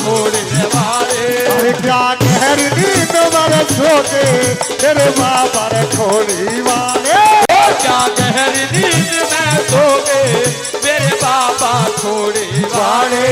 छोड़ने वाले। अरे क्या गहरी नींद में सोते तेरे बाबा छोड़ी वाले। क्या गहरी नींद में सो गए मेरे बाबा छोड़े वाले।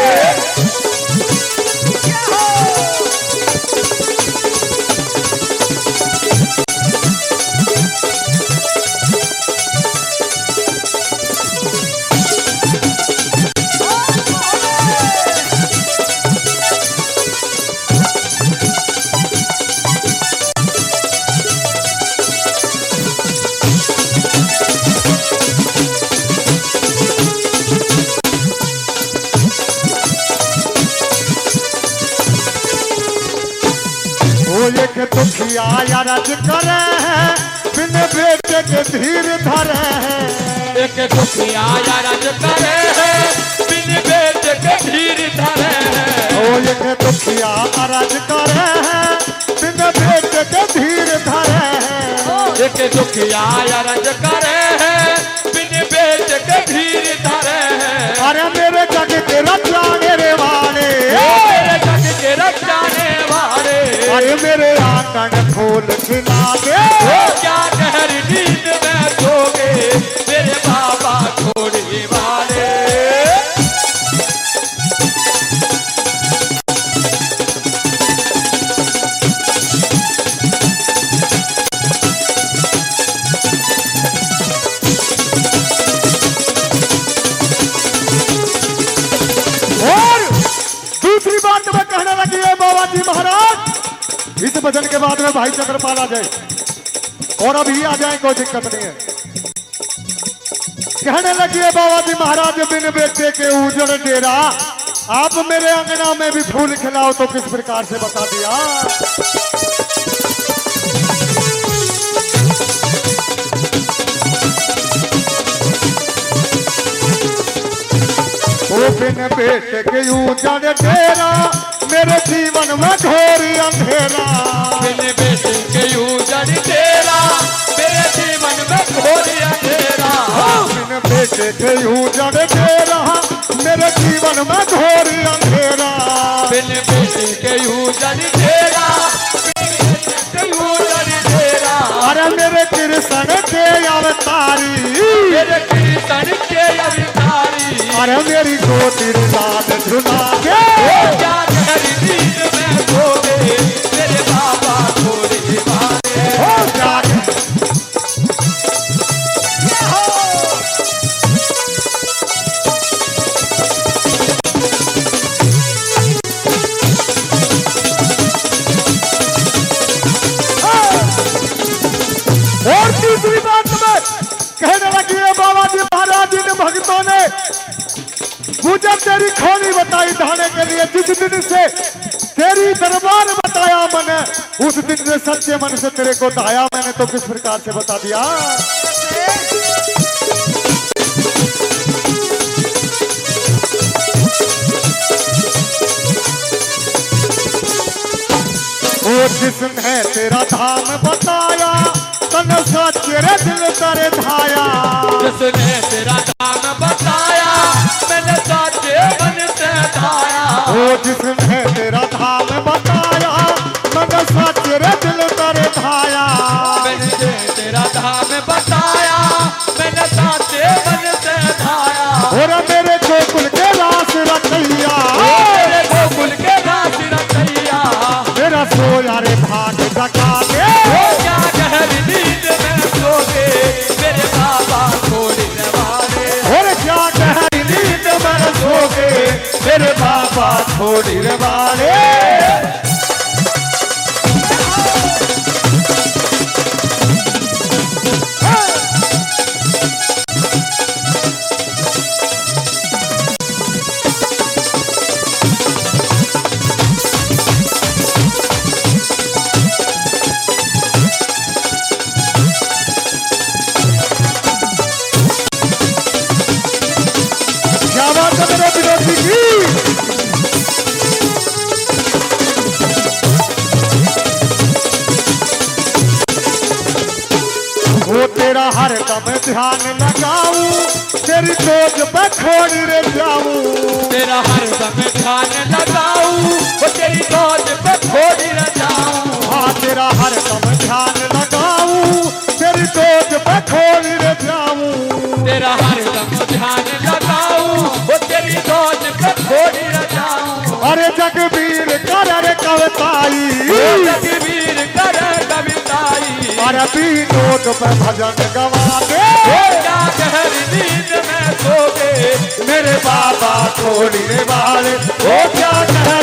एक दुखिया रज करे हैं बिन बेटे के धीर धरे हैं। एक दुखिया रज करे हैं बिन बेटे के धीर धरे हैं। ओ एक दुखिया रज करे हैं बिन बेटे के धीर धरे हैं। एक दुखिया रज करे हैं बिन बेटे के धीर धरे हैं। अरे मेरे जग के रचाने वाले, मेरे जग के रचाने वाले। अरे मेरे आंगन फूल खिला दे। क्या गहरी नींद में सो गए मेरे बाबा छोड़ने वाले। और दूसरी बात मैं कहने लगी है बाबा जी महाराज, इस भजन के बाद में भाई चंद्रपाल आ जाए और अभी आ जाए, कोई दिक्कत नहीं है। कहने लगी है बाबा जी महाराज, बिन बेटे के उजड़ डेरा, आप मेरे अंगना में भी फूल खिलाओ तो किस प्रकार से बता दिया। ओ बिन बेटे के उजड़ डेरा, मेरे जीवन में घोर अंधेरा। बिन बेटे के उजड़ डेरा, मेरे जीवन में घोर अंधेरा। बिन बेटे के उजड़ डेरा, मेरे जीवन में घोर अंधेरा। बिन बेटे के उजड़ डेरा, के उजड़ डेरा। अरे मेरे कृष्ण के अवतारी, मेरे कृष्ण के अवतारी। अरे मेरी गोदी लाल झुला के। क्या गहरी नींद में सो गए मेरे बाबा छोड़ने वाले। हो क्या और तीसरी बात में कहने लगी है बाबा जी महाराज, इन भक्तों ने मुझे तेरी खोली बताई धाने के लिए। जिस दिन से तेरी दरबार बताया मैंने, उस दिन से सच्चे मन से तेरे को धाया मैंने, तो किस प्रकार से बता दिया। ओ जिसने तेरा धाम बताया, तन तेरे दिल तेरे धाया। जिसने तेरा धाम बताया, मैंने साचे मन से धाया। ओ जिसने तेरा धाम बताया, मैंने तेरे दिल तेरे धाया। मैंने तेरा धाम बताया, मैंने साचे मन से धाया। और मेरे गोकुल के रास रखैया, मेरे गोकुल के रास रखैया। मेरा सोया रे भाग जगा दे। क्या गहरी नींद में सो गए मेरे बाबा छोड़ने वाले। और क्या गहरी नींद में सो गए मेरे बाबा छोड़ने वाले। क्या बात है मेरे विरोधी की। तेरा हर दम ध्यान लगाऊं तेरी खोज पे खोड़ी रे जाऊं तेरा हर दम ध्यान लगाऊं वो तेरी खोज पे खोड़ी न जाऊं हाँ तेरा हर दम ध्यान लगाऊं तेरी खोज पे खोड़ी रे जाऊं तेरा हर दम ध्यान लगाऊं वो तेरी खोज पे खोड़ी न जाऊं अरे जगवीर कर रे कविताई जगवीर कर कविताई अरे विनोद पे भजन गवा दे क्या गहरी नींद में सो गए मेरे बाबा छोड़ी रे वाले ओ क्या